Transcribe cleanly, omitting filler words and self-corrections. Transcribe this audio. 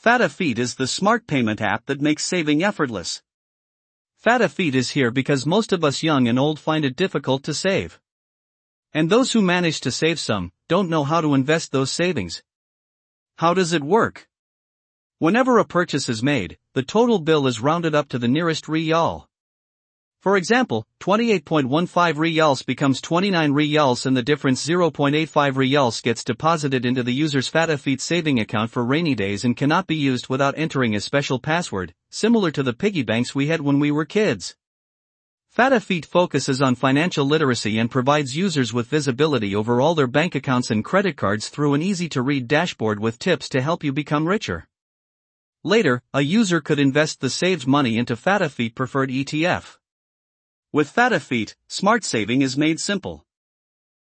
Fatafeet is the smart payment app that makes saving effortless. Fatafeet is here because most of us young and old find it difficult to save. And those who manage to save some, don't know how to invest those savings. How does it work? Whenever a purchase is made, the total bill is rounded up to the nearest riyal. For example, 28.15 riyals becomes 29 riyals and the difference 0.85 riyals gets deposited into the user's Fatafeet saving account for rainy days and cannot be used without entering a special password, similar to the piggy banks we had when we were kids. Fatafeet focuses on financial literacy and provides users with visibility over all their bank accounts and credit cards through an easy-to-read dashboard with tips to help you become richer. Later, a user could invest the saved money into Fatafeet preferred ETF. With Fatafeet, smart saving is made simple.